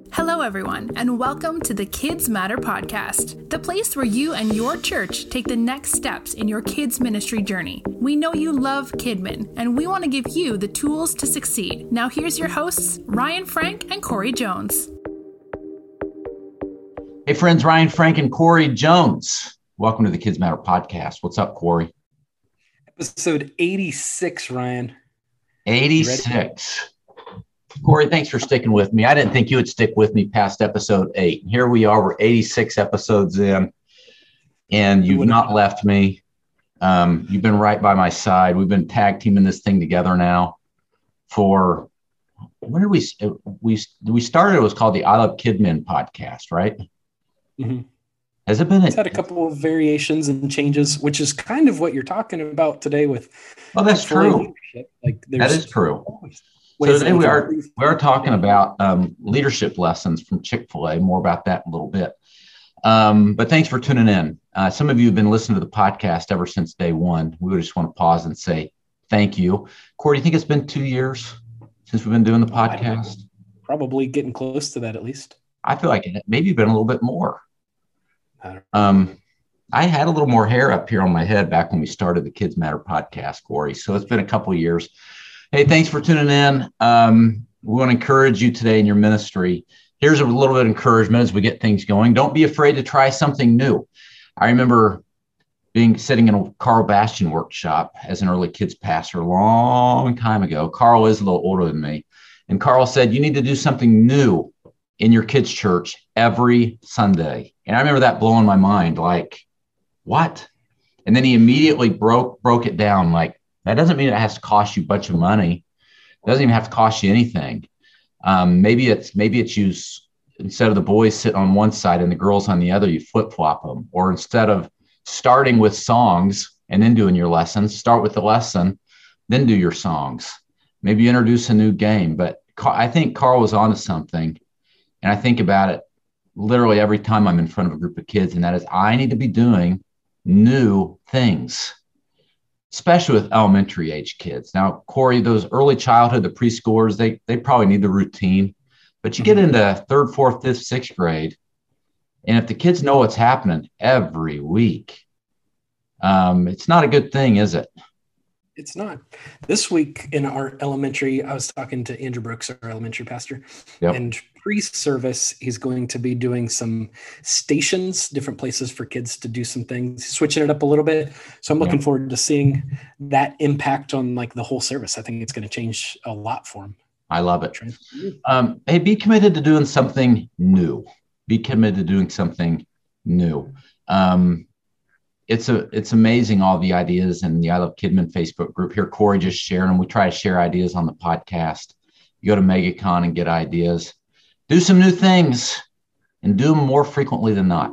Hello, everyone, and welcome to the Kids Matter podcast, the place where you and your church take the next steps in your kids' ministry journey. We know you love Kidmin, and we want to give you the tools to succeed. Now, here's your hosts, Ryan Frank and Corey Jones. Hey, friends, Ryan Frank and Corey Jones. Welcome to the Kids Matter podcast. What's up, Corey? Episode 86, Ryan. 86. Corey, thanks for sticking with me. I didn't think you would stick with me past episode 8. Here we are, we're 86 episodes in, and you've not left me. You've been right by my side. We've been tag teaming this thing together now for, when did we started, it was called the I Love Kidmin podcast, right? Mm-hmm. Has it been? It's had a couple of variations and changes, which is kind of what you're talking about today with. Oh, that's true. Like that is true. So today we are talking about leadership lessons from Chick-fil-A. More about that in a little bit. But thanks for tuning in. Some of you have been listening to the podcast ever since day one. We would just want to pause and say thank you. Corey, do you think it's been 2 years since we've been doing the podcast? Probably getting close to that at least. I feel like it maybe been a little bit more. I had a little more hair up here on my head back when we started the Kids Matter podcast, Corey. So it's been a couple of years. Hey, thanks for tuning in. We want to encourage you today in your ministry. Here's a little bit of encouragement as we get things going. Don't be afraid to try something new. I remember sitting in a Carl Bastian workshop as an early kids pastor a long time ago. Carl is a little older than me. And Carl said, you need to do something new in your kids' church every Sunday. And I remember that blowing my mind, like, what? And then he immediately broke it down, like, that doesn't mean it has to cost you a bunch of money. It doesn't even have to cost you anything. Maybe it's you, instead of the boys sitting on one side and the girls on the other, you flip-flop them. Or instead of starting with songs and then doing your lessons, start with the lesson, then do your songs. Maybe introduce a new game. But I think Carl was onto something. And I think about it literally every time I'm in front of a group of kids, and that is I need to be doing new things, especially with elementary age kids. Now, Corey, those early childhood, the preschoolers, they probably need the routine, but you get into third, fourth, fifth, sixth grade, and if the kids know what's happening every week, it's not a good thing, is it? It's not. This week in our elementary, I was talking to Andrew Brooks, our elementary pastor, and pre-service, he's going to be doing some stations, different places for kids to do some things, switching it up a little bit. So I'm looking forward to seeing that impact on like the whole service. I think it's going to change a lot for him. I love it. Hey, be committed to doing something new. Be committed to doing something new. It's amazing, all the ideas in the I Love Kidmin Facebook group. Here, Corey just shared them. We try to share ideas on the podcast. You go to MegaCon and get ideas. Do some new things and do them more frequently than not.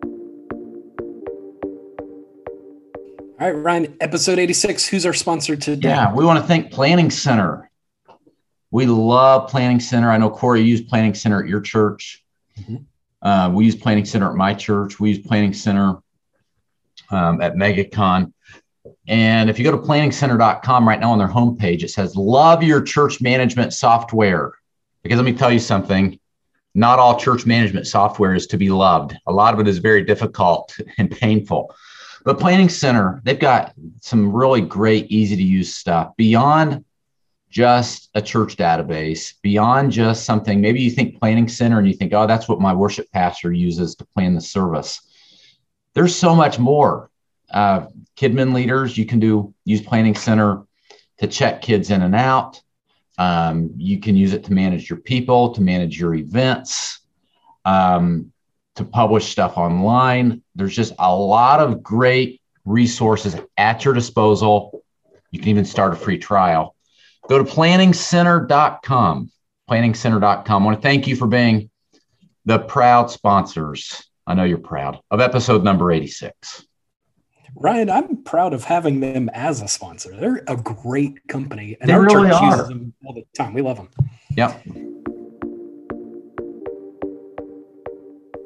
All right, Ryan, episode 86. Who's our sponsor today? Yeah, we want to thank Planning Center. We love Planning Center. I know, Corey, you use Planning Center at your church. Mm-hmm. We use Planning Center at my church. We use Planning Center at MegaCon. And if you go to planningcenter.com right now on their homepage, it says, love your church management software. Because let me tell you something, not all church management software is to be loved. A lot of it is very difficult and painful. But Planning Center, they've got some really great, easy to use stuff beyond just a church database, beyond just something. Maybe you think Planning Center and you think, oh, that's what my worship pastor uses to plan the service. There's so much more. Kidmin leaders, you can use Planning Center to check kids in and out. You can use it to manage your people, to manage your events, to publish stuff online. There's just a lot of great resources at your disposal. You can even start a free trial. Go to planningcenter.com, planningcenter.com. I want to thank you for being the proud sponsors. I know you're proud of episode number 86. Ryan, I'm proud of having them as a sponsor. They're a great company, and they our really church are. uses them all the time. We love them. Yep. All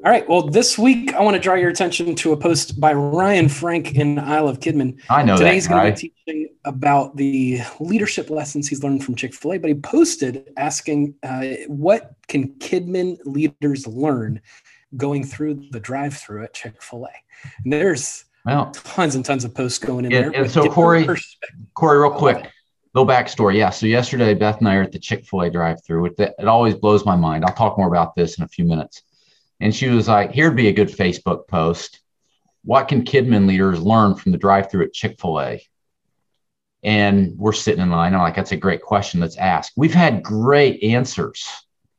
All right. Well, this week I want to draw your attention to a post by Ryan Frank in Isle of Kidman. I know Today that he's going to be teaching about the leadership lessons he's learned from Chick-fil-A, but he posted asking, what can Kidman leaders learn going through the drive-through at Chick-fil-A? And there's tons and tons of posts going in there. And so Corey, real quick, little backstory. Yeah. So yesterday, Beth and I are at the Chick-fil-A drive-through. It always blows my mind. I'll talk more about this in a few minutes. And she was like, here'd be a good Facebook post. What can Kidman leaders learn from the drive-through at Chick-fil-A? And we're sitting in line. I'm like, that's a great question. Let's ask. We've had great answers.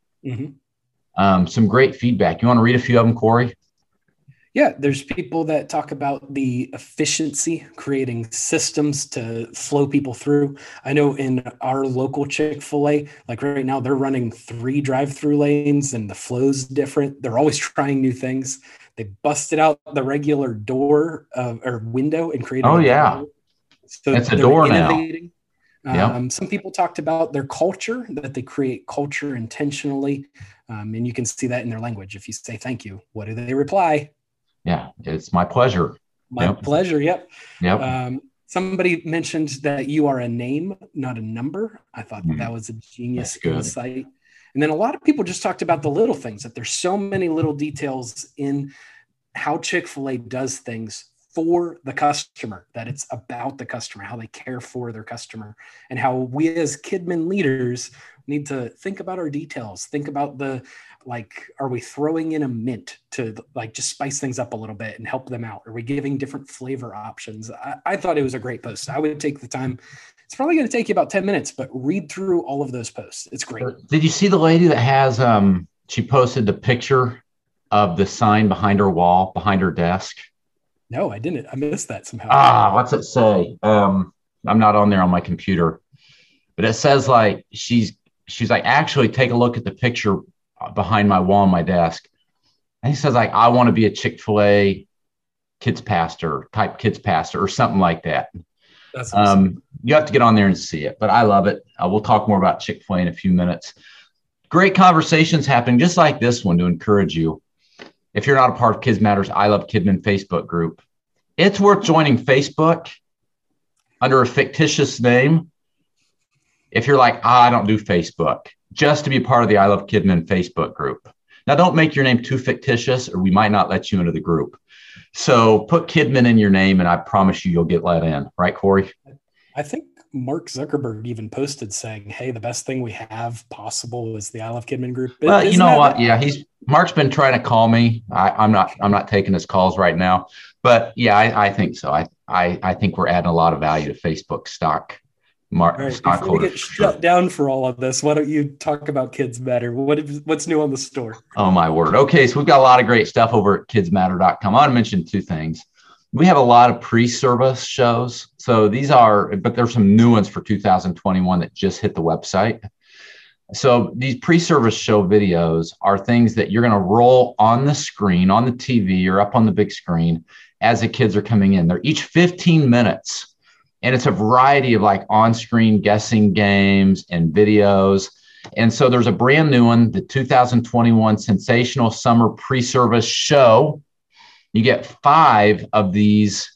Some great feedback. You want to read a few of them, Corey? Yeah, there's people that talk about the efficiency, creating systems to flow people through. I know in our local Chick-fil-A, like right now, they're running 3 drive-through lanes and the flow's different. They're always trying new things. They busted out the regular door or window and created door. So it's a door innovating. Now. Some people talked about their culture, that they create culture intentionally. And you can see that in their language. If you say thank you, what do they reply? Yeah, it's my pleasure. My pleasure. Yep. Yep. Somebody mentioned that you are a name, not a number. I thought that was a genius insight. And then a lot of people just talked about the little things, that there's so many little details in how Chick-fil-A does things for the customer, that it's about the customer, how they care for their customer, and how we as Kidman leaders need to think about our details, think about are we throwing in a mint to just spice things up a little bit and help them out? Are we giving different flavor options? I thought it was a great post. I would take the time. It's probably going to take you about 10 minutes, but read through all of those posts. It's great. Did you see the lady that has, she posted the picture of the sign behind her wall, behind her desk? No, I didn't. I missed that somehow. What's it say? I'm not on there on my computer, but it says she's like, actually take a look at the picture behind my wall on my desk. And he says I want to be a Chick-fil-A kids pastor or something like that. That's awesome. You have to get on there and see it, but I love it. We'll talk more about Chick-fil-A in a few minutes. Great conversations happening just like this one to encourage you. If you're not a part of Kids Matters, I Love Kidman Facebook group, it's worth joining Facebook under a fictitious name. If you're like, I don't do Facebook, just to be part of the I Love Kidman Facebook group. Now, don't make your name too fictitious or we might not let you into the group. So put Kidman in your name and I promise you'll get let in. Right, Corey? I think Mark Zuckerberg even posted saying, hey, the best thing we have possible is the I Love Kidman group. Well, you know what? Yeah, Mark's been trying to call me. I'm not taking his calls right now. But yeah, I think so. I think we're adding a lot of value to Facebook stock. Before we get shut down for all of this, why don't you talk about Kids Matter? What's new on the store? Oh, my word. Okay, so we've got a lot of great stuff over at kidsmatter.com. I want to mention 2 things. We have a lot of pre-service shows. So but there's some new ones for 2021 that just hit the website. So these pre-service show videos are things that you're going to roll on the screen, on the TV or up on the big screen as the kids are coming in. They're each 15 minutes. And it's a variety of on-screen guessing games and videos. And so there's a brand new one, the 2021 Sensational Summer Pre-Service Show. You get 5 of these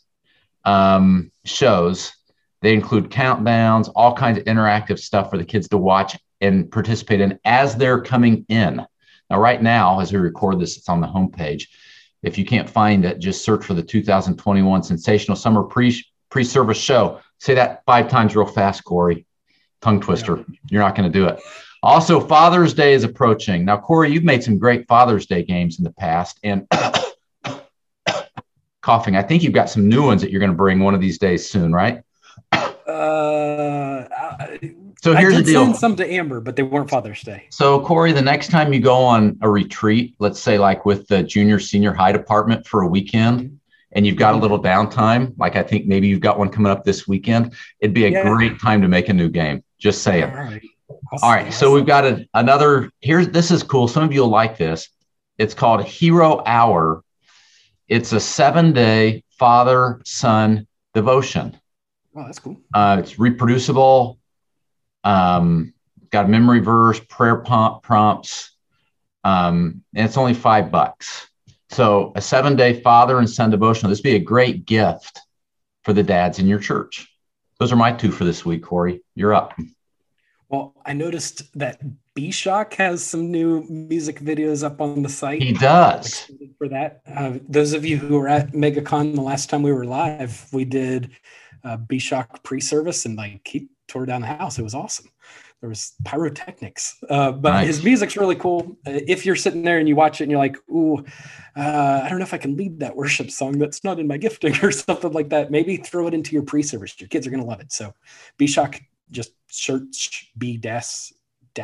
shows. They include countdowns, all kinds of interactive stuff for the kids to watch and participate in as they're coming in. Now, right now, as we record this, it's on the homepage. If you can't find it, just search for the 2021 Sensational Summer Pre-Service Show. Say that 5 times real fast, Corey. Tongue twister. Yeah. You're not going to do it. Also, Father's Day is approaching. Now, Corey, you've made some great Father's Day games in the past. And coughing. I think you've got some new ones that you're going to bring one of these days soon, right? So here's the deal. Send some to Amber, but they weren't Father's Day. So Corey, the next time you go on a retreat, let's say with the junior, senior high department for a weekend, and you've got a little downtime, I think maybe you've got one coming up this weekend, it'd be a great time to make a new game. Just saying. All right. So we've got this is cool. Some of you will like this. It's called Hero Hour. It's a 7-day father-son devotion. Oh, that's cool. It's reproducible. Got a memory verse, prayer prompts. And it's only $5. So a 7-day father and son devotional. This would be a great gift for the dads in your church. Those are my 2 for this week, Corey. You're up. Well, I noticed that B-Shock has some new music videos up on the site. He does. For that. Those of you who were at MegaCon the last time we were live, we did B-Shock pre-service, and he tore down the house. It was awesome. There was pyrotechnics, but nice. His music's really cool. If you're sitting there and you watch it and you're like, ooh, I don't know if I can lead that worship song. That's not in my gifting or something like that. Maybe throw it into your pre-service. Your kids are going to love it. So B-Shock, just search B-SHOCK,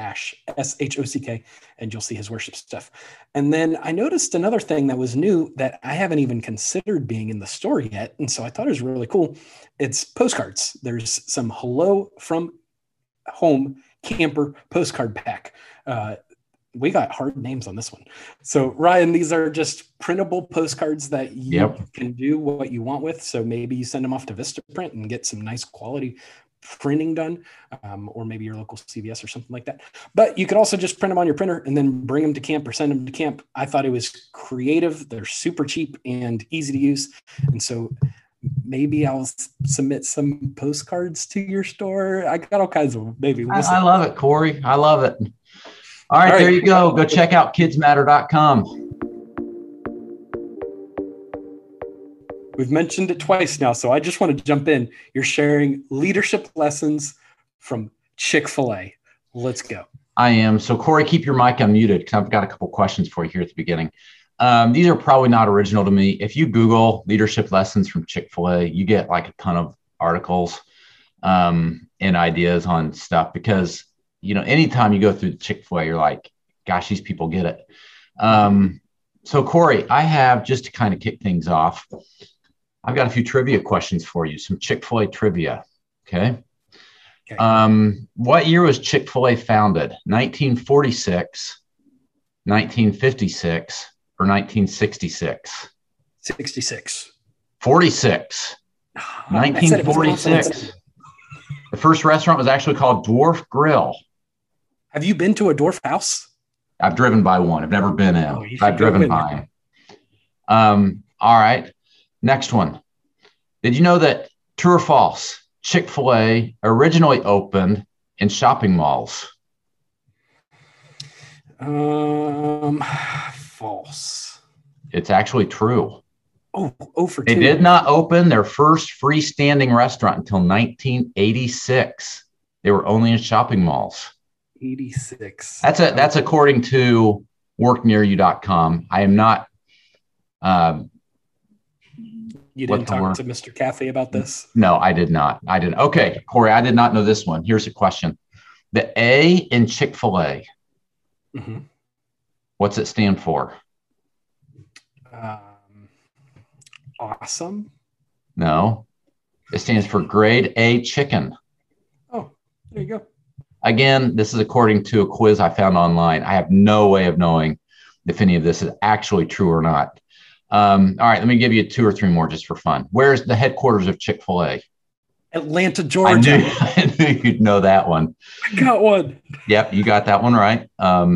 and you'll see his worship stuff. And then I noticed another thing that was new that I haven't even considered being in the store yet. And so I thought it was really cool. It's postcards. There's some Hello from Home camper postcard pack. We got hard names on this one. So Ryan, these are just printable postcards that you can do what you want with. So maybe you send them off to Vistaprint and get some nice quality printing done, or maybe your local CVS or something like that. But you could also just print them on your printer and then bring them to camp or send them to camp. I thought it was creative. They're super cheap and easy to use. And so maybe I'll submit some postcards to your store. I got all kinds of them. Maybe. I love it, Corey. I love it. All right, there you go. Go check out kidsmatter.com. We've mentioned it twice now, so I just want to jump in. You're sharing leadership lessons from Chick-fil-A. Let's go. I am. So, Corey, keep your mic unmuted because I've got a couple questions for you here at the beginning. These are probably not original to me. If you Google leadership lessons from Chick-fil-A, you get a ton of articles and ideas on stuff because, anytime you go through Chick-fil-A, you're like, gosh, these people get it. So, Corey, I have, just to kind of kick things off, I've got a few trivia questions for you, some Chick-fil-A trivia. Okay. What year was Chick-fil-A founded? 1946, 1956, or 1966? 66. 46. 1946. The first restaurant was actually called Dwarf Grill. Have you been to a Dwarf house? I've driven by one. I've never been in. I've driven by them. All right. Next one. Did you know that, true or false, Chick-fil-A originally opened in shopping malls? False. It's actually true. Oh, for 2. They did not open their first freestanding restaurant until 1986. They were only in shopping malls. 86. That's according to worknearyou.com. I am not. You didn't talk to Mr. Caffey about this? No, I did not. Okay, Corey, I did not know this one. Here's a question. The A in Chick-fil-A, what's it stand for? Awesome. No, it stands for grade A chicken. Oh, there you go. Again, this is according to a quiz I found online. I have no way of knowing if any of this is actually true or not. All right, let me give you 2 or 3 more just for fun. Where's the headquarters of Chick-fil-A? Atlanta, Georgia. I knew you'd know that one. I got one. Yep, you got that one right.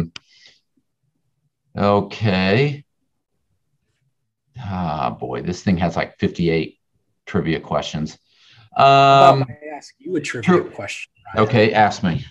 Okay. Boy, this thing has 58 trivia questions. I ask you a trivia question. Ryan. Okay, ask me.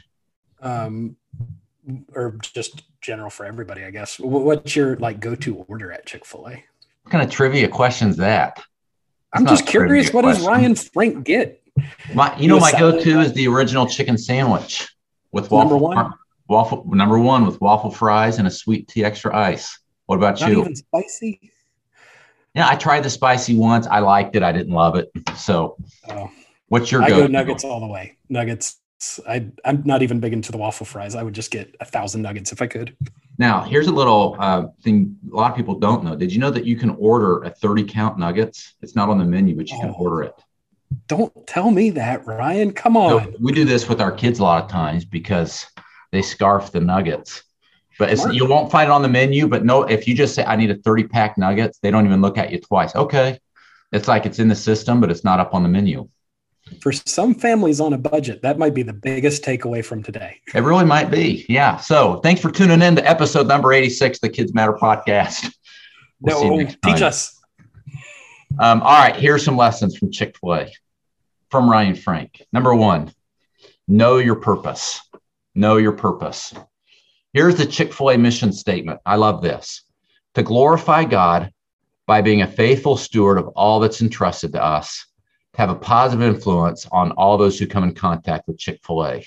Or just general for everybody, I guess. What's your go-to order at Chick-fil-A? What kind of trivia questions that? I'm just curious. What does Ryan Frank get? My go-to is the original chicken sandwich with number one with waffle fries and a sweet tea extra ice. What about you? Not even spicy? Yeah, I tried the spicy once. I liked it. I didn't love it. So, what's your go-to? I go nuggets all the way. Nuggets. I'm not even big into the waffle fries. I would just get 1,000 nuggets if I could. Now, here's a little thing a lot of people don't know. Did you know that you can order a 30-count nuggets? It's not on the menu, but you can order it. Don't tell me that, Ryan. Come on. So we do this with our kids a lot of times because they scarf the nuggets. But you won't find it on the menu. But no, if you just say, I need a 30-pack nuggets, they don't even look at you twice. Okay. It's like it's in the system, but it's not up on the menu. For some families on a budget, that might be the biggest takeaway from today. It really might be. Yeah. So thanks for tuning in to episode number 86 of the Kids Matter podcast. We'll see you next time. Teach us. All right, here's some lessons from Chick-fil-A, from Ryan Frank. Number 1, know your purpose. Know your purpose. Here's the Chick-fil-A mission statement. I love this. To glorify God by being a faithful steward of all that's entrusted to us, to have a positive influence on all those who come in contact with Chick-fil-A.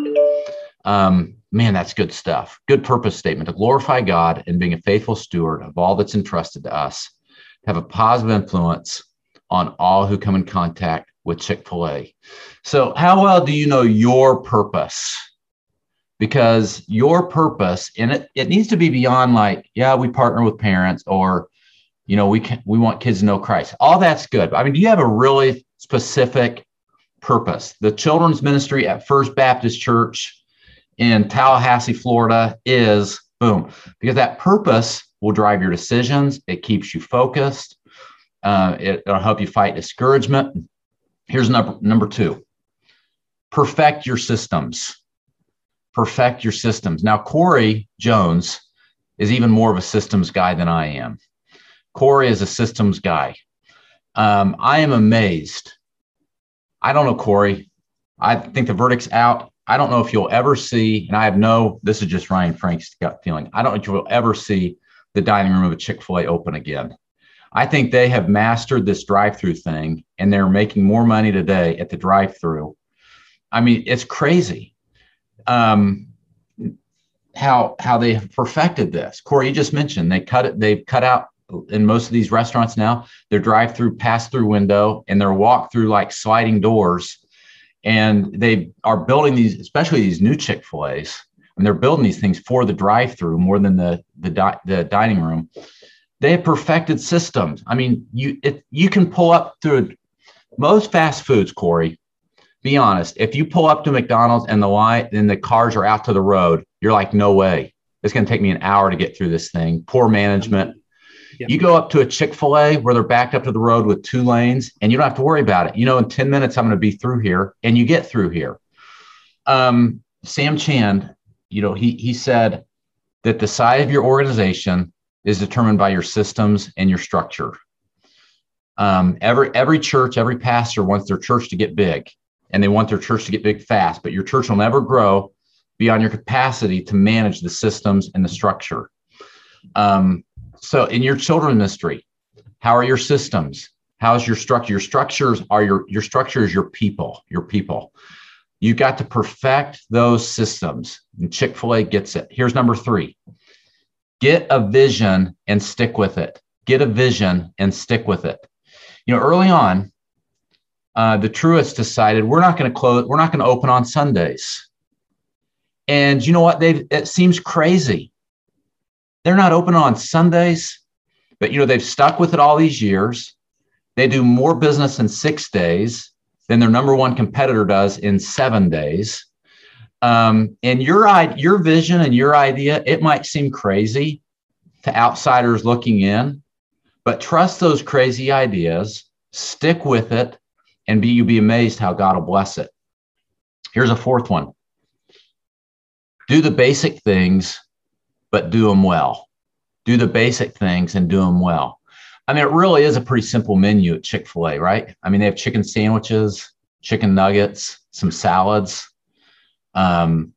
Man, that's good stuff. Good purpose statement. To glorify God and being a faithful steward of all that's entrusted to us, to have a positive influence on all who come in contact with Chick-fil-A. So how well do you know your purpose? Because your purpose, and it needs to be beyond like, yeah, we partner with parents, or, you know, we want kids to know Christ. All that's good. I mean, do you have a really specific purpose? The children's ministry at First Baptist Church in Tallahassee, Florida is boom, because that purpose will drive your decisions. It keeps you focused. It'll help you fight discouragement. Here's number 2, perfect your systems. Perfect your systems. Now, Corey Jones is even more of a systems guy than I am. Corey is a systems guy. I am amazed. I don't know, Corey. I think the verdict's out. I don't know if you'll ever see, and this is just Ryan Frank's gut feeling. I don't know if you'll ever see the dining room of a Chick-fil-A open again. I think they have mastered this drive-through thing, and they're making more money today at the drive-through. I mean, it's crazy how they have perfected this. Corey, you just mentioned they've cut out in most of these restaurants now, their drive-through pass-through window and their walk-through like sliding doors. And they are building these, especially these new Chick-fil-A's, and they're building these things for the drive-through more than the dining room. They have perfected systems. I mean, you can pull up through most fast foods, Corey. Be honest. If you pull up to McDonald's and the cars are out to the road, you're like, no way. It's going to take me an hour to get through this thing. Poor management. Yep. You go up to a Chick-fil-A where they're backed up to the road with 2 lanes, and you don't have to worry about it. You know, in 10 minutes, I'm going to be through here, and you get through here. Sam Chand, you know, he said that the size of your organization is determined by your systems and your structure. Every church, every pastor wants their church to get big, and they want their church to get big fast, but your church will never grow beyond your capacity to manage the systems and the structure. So in your children's ministry, how are your systems? How's your structure? Your structure is your people. You got to perfect those systems, and Chick-fil-A gets it. Here's number 3. Get a vision and stick with it. Get a vision and stick with it. You know, early on, the Truists decided we're not going to open on Sundays. And you know what? It seems crazy. They're not open on Sundays, but, you know, they've stuck with it all these years. They do more business in 6 days than their number 1 competitor does in 7 days. And your vision and your idea, it might seem crazy to outsiders looking in, but trust those crazy ideas, stick with it, and you'll be amazed how God will bless it. Here's a 4th one. Do the basic things, but do them well. Do the basic things and do them well. I mean, it really is a pretty simple menu at Chick-fil-A, right? I mean, they have chicken sandwiches, chicken nuggets, some salads. And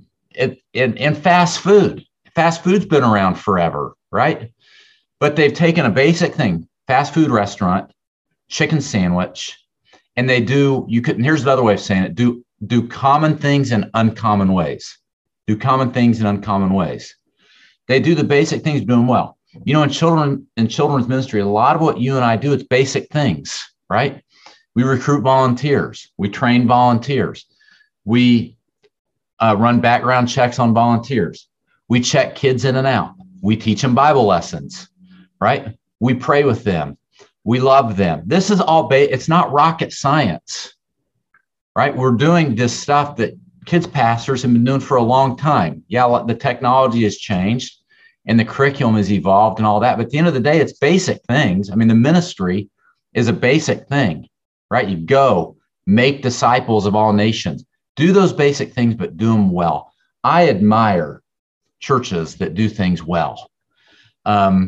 fast food. Fast food's been around forever, right? But they've taken a basic thing, fast food restaurant, chicken sandwich, and here's another way of saying it, do common things in uncommon ways. Do common things in uncommon ways. They do the basic things, do them well. You know, in children's ministry, a lot of what you and I do, it's basic things, right? We recruit volunteers. We train volunteers. We run background checks on volunteers. We check kids in and out. We teach them Bible lessons, right? We pray with them. We love them. This is all, it's not rocket science, right? We're doing this stuff that kids pastors have been doing for a long time. Yeah, the technology has changed and the curriculum has evolved and all that. But at the end of the day, it's basic things. I mean, the ministry is a basic thing, right? You go make disciples of all nations. Do those basic things, but do them well. I admire churches that do things well.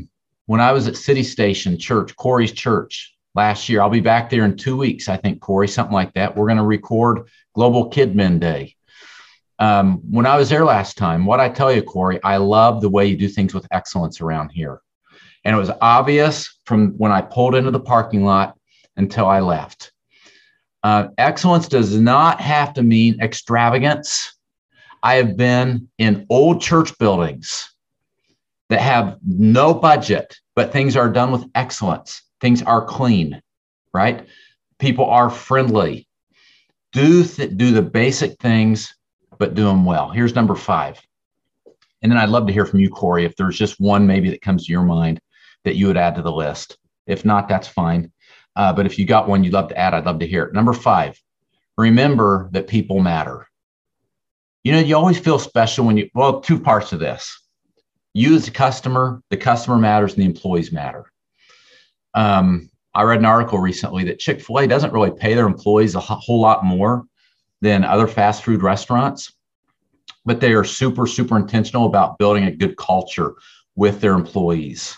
when I was at City Station Church, Corey's church last year. I'll be back there in 2 weeks, I think, Corey, something like that. We're going to record Global KidMin Day. When I was there last time, what I tell you, Corey, I love the way you do things with excellence around here. And it was obvious from when I pulled into the parking lot until I left. Excellence does not have to mean extravagance. I have been in old church buildings that have no budget, but things are done with excellence. Things are clean, right? People are friendly. Do the basic things, but do them well. Here's number 5. And then I'd love to hear from you, Corey, if there's just one maybe that comes to your mind that you would add to the list. If not, that's fine. But if you got one you'd love to add, I'd love to hear it. Number 5, remember that people matter. You know, you always feel special when well, 2 parts of this. You as a customer, the customer matters and the employees matter. I read an article recently that Chick-fil-A doesn't really pay their employees a whole lot more than other fast food restaurants, but they are super, super intentional about building a good culture with their employees.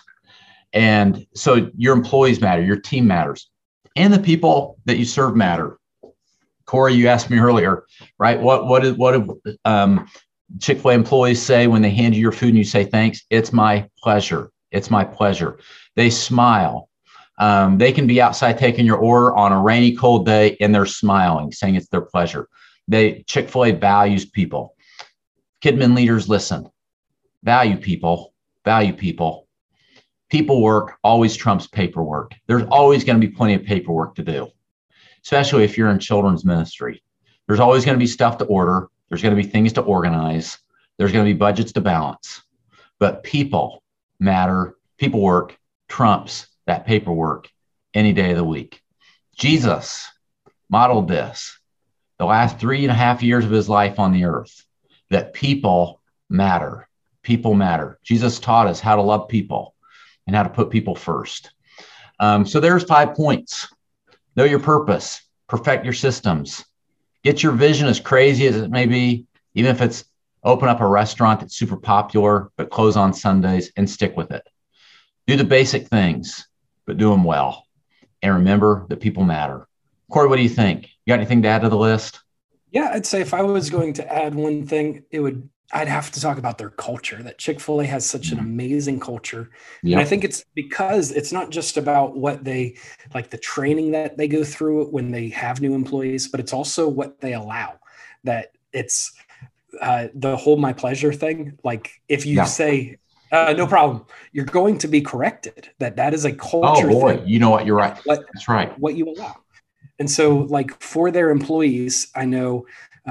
And so your employees matter, your team matters, and the people that you serve matter. Corey, you asked me earlier, right? What do Chick-fil-A employees say when they hand you your food and you say, thanks? It's my pleasure. It's my pleasure. They smile. They can be outside taking your order on a rainy, cold day, and they're smiling, saying it's their pleasure. Chick-fil-A values people. KidMin leaders, listen. Value people. Value people. People work always trumps paperwork. There's always going to be plenty of paperwork to do, especially if you're in children's ministry. There's always going to be stuff to order. There's going to be things to organize. There's going to be budgets to balance. But people matter. People work trumps that paperwork any day of the week. Jesus modeled this the last 3.5 years of his life on the earth, that people matter. People matter. Jesus taught us how to love people and how to put people first. So there's 5 points. Know your purpose, perfect your systems, get your vision as crazy as it may be, even if it's open up a restaurant that's super popular, but close on Sundays, and stick with it. Do the basic things, but do them well. And remember that people matter. Corey, what do you think? You got anything to add to the list? Yeah, I'd say if I was going to add one thing, I'd have to talk about their culture, that Chick-fil-A has such an amazing culture. Yep. And I think it's because it's not just about what they, like the training that they go through when they have new employees, but it's also what they allow. That it's the whole my pleasure thing. Like if you say, no problem, you're going to be corrected. That is a culture thing. You know what? You're right. That's right. What you allow. And so like for their employees, I know,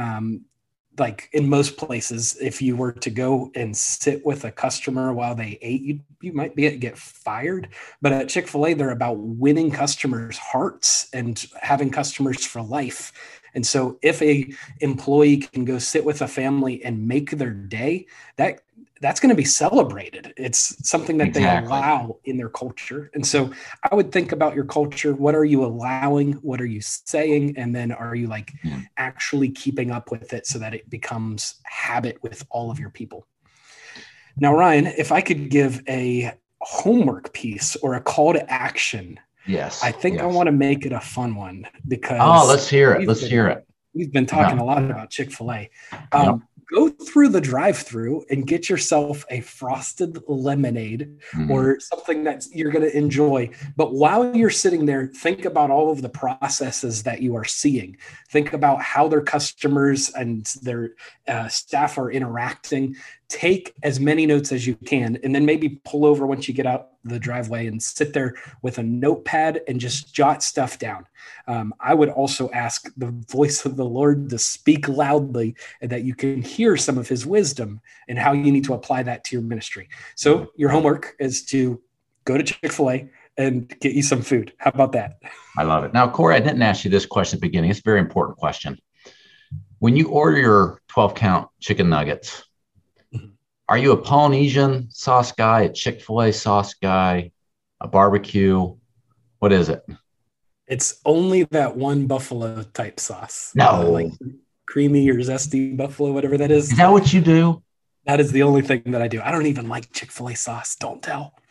like in most places, if you were to go and sit with a customer while they ate, you might get fired. But at Chick-fil-A, they're about winning customers' hearts and having customers for life. And so if a employee can go sit with a family and make their day, that's going to be celebrated. It's something that they allow in their culture. And so I would think about your culture. What are you allowing? What are you saying? And then are you actually keeping up with it so that it becomes habit with all of your people? Now, Ryan, if I could give a homework piece or a call to action, I think I want to make it a fun one because let's hear it. We've been talking a lot about Chick-fil-A. Go through the drive-through and get yourself a frosted lemonade or something that you're going to enjoy. But while you're sitting there, think about all of the processes that you are seeing. Think about how their customers and their staff are interacting. Take as many notes as you can, and then maybe pull over once you get out the driveway and sit there with a notepad and just jot stuff down. I would also ask the voice of the Lord to speak loudly and that you can hear some of his wisdom and how you need to apply that to your ministry. So your homework is to go to Chick-fil-A and get you some food. How about that? I love it. Now, Corey, I didn't ask you this question at the beginning. It's a very important question. When you order your 12-count chicken nuggets, are you a Polynesian sauce guy, a Chick-fil-A sauce guy, a barbecue? What is it? It's only that one buffalo type sauce. No. Like creamy or zesty buffalo, whatever that is. Is that what you do? That is the only thing that I do. I don't even like Chick-fil-A sauce. Don't tell.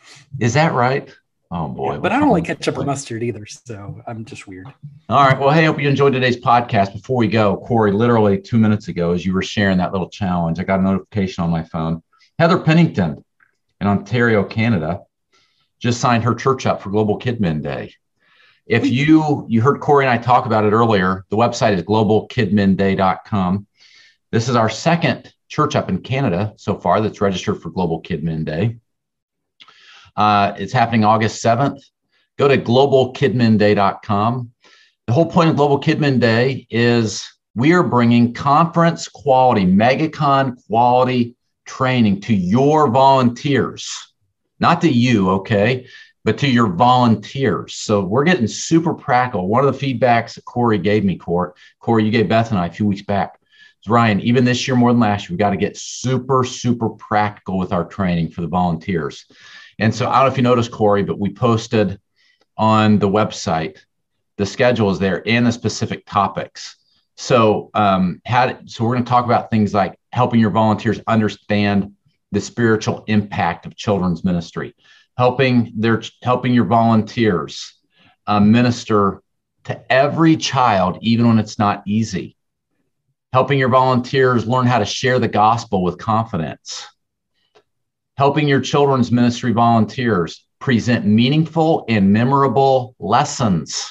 Is that right? Oh boy. Yeah, but I don't like ketchup or mustard either, so I'm just weird. All right. Well, hey, hope you enjoyed today's podcast. Before we go, Corey, literally 2 minutes ago, as you were sharing that little challenge, I got a notification on my phone. Heather Pennington in Ontario, Canada, just signed her church up for Global KidMin Day. If you heard Corey and I talk about it earlier, the website is globalkidminday.com. This is our second church up in Canada so far that's registered for Global KidMin Day. It's happening August 7th. Go to globalkidminday.com. The whole point of Global KidMin Day is we are bringing conference quality, MegaCon quality training to your volunteers, not to you, okay, but to your volunteers. So we're getting super practical. One of the feedbacks that Corey gave me, Corey, you gave Beth and I a few weeks back, is Ryan, even this year more than last year, we've got to get super, super practical with our training for the volunteers. And so I don't know if you noticed, Corey, but we posted on the website, the schedule is there and the specific topics. So we're going to talk about things like helping your volunteers understand the spiritual impact of children's ministry, helping your volunteers minister to every child, even when it's not easy, helping your volunteers learn how to share the gospel with confidence, helping your children's ministry volunteers present meaningful and memorable lessons,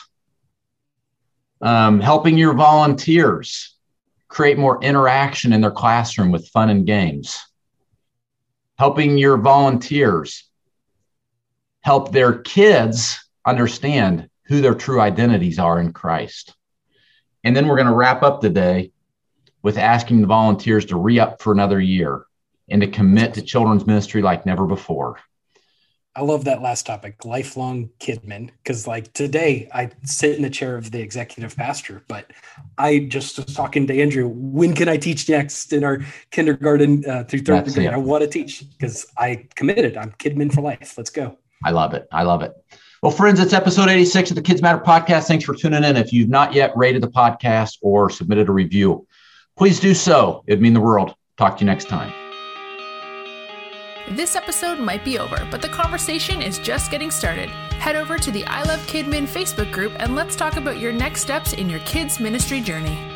helping your volunteers create more interaction in their classroom with fun and games, helping your volunteers help their kids understand who their true identities are in Christ. And then we're going to wrap up the day with asking the volunteers to re-up for another year and to commit to children's ministry like never before. I love that last topic, lifelong KidMin, because like today I sit in the chair of the executive pastor, but I just was talking to Andrew, when can I teach next in our kindergarten through third grade? I want to teach because I committed. I'm KidMin for life. Let's go. I love it. Well, friends, it's episode 86 of the Kids Matter podcast. Thanks for tuning in. If you've not yet rated the podcast or submitted a review, please do so. It'd mean the world. Talk to you next time. This episode might be over, but the conversation is just getting started. Head over to the I Love KidMin Facebook group and let's talk about your next steps in your kids' ministry journey.